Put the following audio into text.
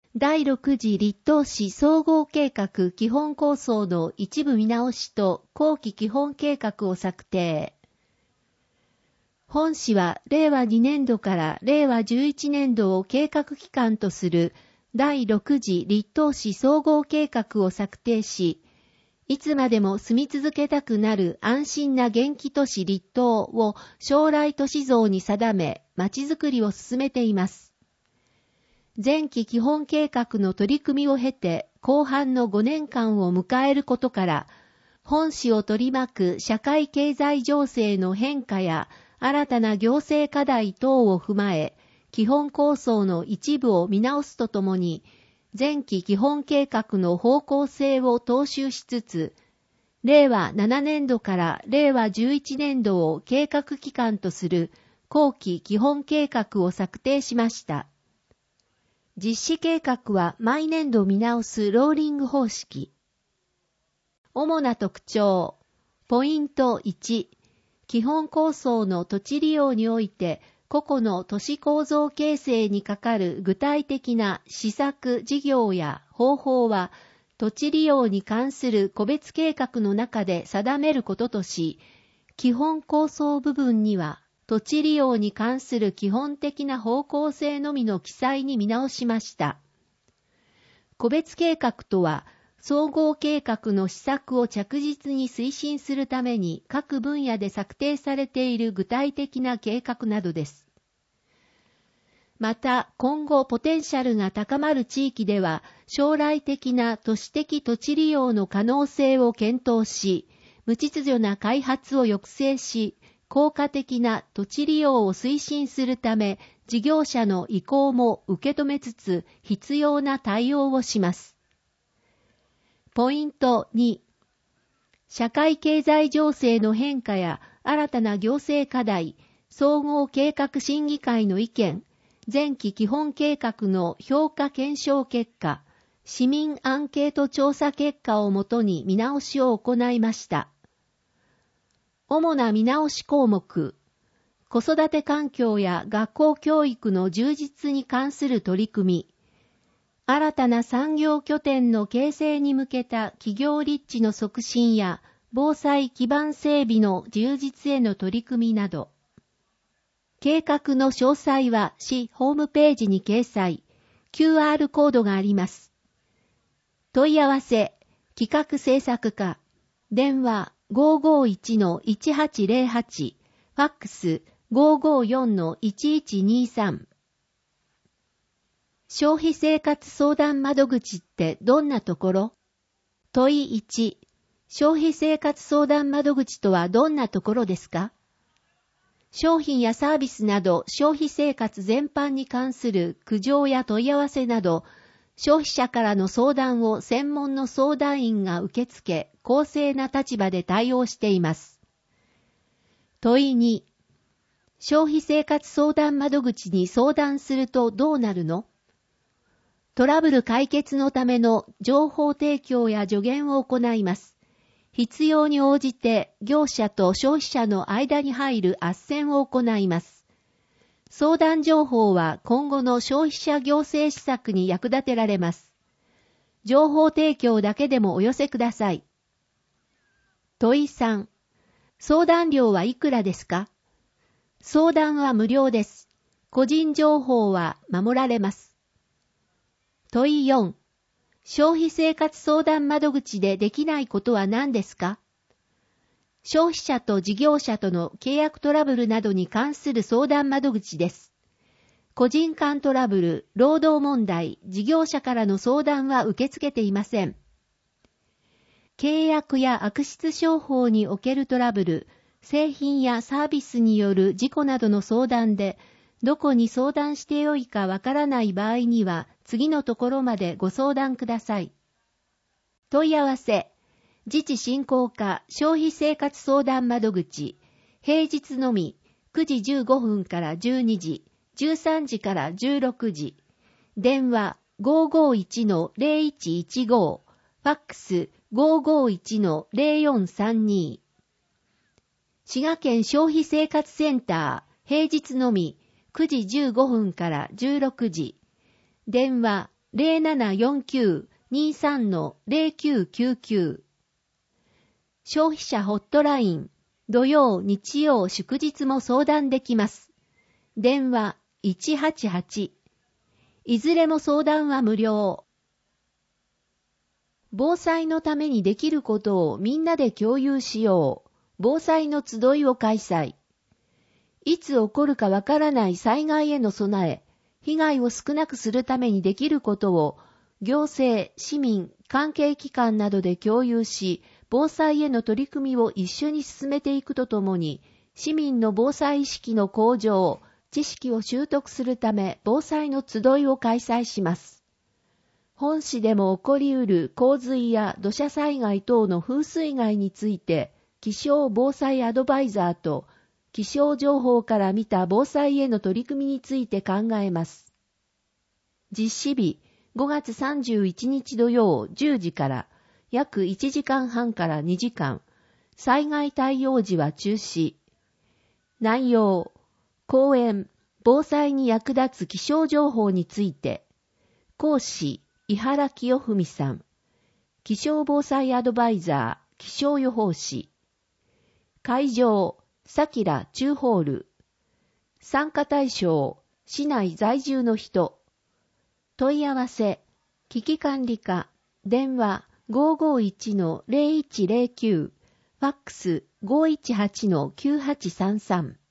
第6次立東市総合計画基本構想の一部見直しと後期基本計画を策定。本市は令和2年度から令和11年度を計画期間とする第6次立東市総合計画を策定し、いつまでも住み続けたくなる安心な元気都市立東を将来都市像に定め、まちづくりを進めています。前期基本計画の取り組みを経て、後半の5年間を迎えることから、本市を取り巻く社会経済情勢の変化や新たな行政課題等を踏まえ、基本構想の一部を見直すとともに、前期基本計画の方向性を踏襲しつつ、令和7年度から令和11年度を計画期間とする後期基本計画を策定しました。実施計画は毎年度見直すローリング方式。主な特徴。ポイント1。基本構想の土地利用において、個々の都市構造形成にかかる具体的な施策事業や方法は、土地利用に関する個別計画の中で定めることとし、基本構想部分には、土地利用に関する基本的な方向性のみの記載に見直しました。個別計画とは、総合計画の施策を着実に推進するために各分野で策定されている具体的な計画などです。また、今後ポテンシャルが高まる地域では、将来的な都市的土地利用の可能性を検討し、無秩序な開発を抑制し、効果的な土地利用を推進するため、事業者の意向も受け止めつつ、必要な対応をします。ポイント2。社会経済情勢の変化や新たな行政課題、総合計画審議会の意見、前期基本計画の評価検証結果、市民アンケート調査結果をもとに見直しを行いました。主な見直し項目、子育て環境や学校教育の充実に関する取り組み、新たな産業拠点の形成に向けた企業立地の促進や防災基盤整備の充実への取り組みなど、計画の詳細は市ホームページに掲載、QR コードがあります。問い合わせ、企画制作課、電話551-1808、ファックス554-1123。消費生活相談窓口ってどんなところ？問い1、消費生活相談窓口とはどんなところですか？商品やサービスなど消費生活全般に関する苦情や問い合わせなど、消費者からの相談を専門の相談員が受け付け、公正な立場で対応しています。問い2、消費生活相談窓口に相談するとどうなるの？トラブル解決のための情報提供や助言を行います。必要に応じて業者と消費者の間に入る斡旋を行います。相談情報は今後の消費者行政施策に役立てられます。情報提供だけでもお寄せください。問い3、相談料はいくらですか？相談は無料です。個人情報は守られます。問い4、消費生活相談窓口でできないことは何ですか？消費者と事業者との契約トラブルなどに関する相談窓口です。個人間トラブル、労働問題、事業者からの相談は受け付けていません。契約や悪質商法におけるトラブル、製品やサービスによる事故などの相談で、どこに相談してよいかわからない場合には、次のところまでご相談ください。問い合わせ、自治振興課消費生活相談窓口、平日のみ9時15分から12時、13時から16時、電話551-0115、ファックス551-0432。滋賀県消費生活センター、平日のみ9時15分から16時、電話 0749-23-0999。消費者ホットライン、土曜、日曜、祝日も相談できます。電話188。いずれも相談は無料。防災のためにできることをみんなで共有しよう。防災の集いを開催。いつ起こるかわからない災害への備え、被害を少なくするためにできることを行政、市民、関係機関などで共有し、防災への取り組みを一緒に進めていくとともに、市民の防災意識の向上、知識を習得するため防災の集いを開催します。本市でも起こりうる洪水や土砂災害等の風水害について、気象防災アドバイザーと気象情報から見た防災への取り組みについて考えます。実施日5月31日土曜10時から約1時間半から2時間、災害対応時は中止。内容、講演、防災に役立つ気象情報について、講師、伊原清文さん、気象防災アドバイザー、気象予報士、会場、さきら中ホール、参加対象、市内在住の人、問い合わせ、危機管理課、電話 551-0109、ファックス 518-9833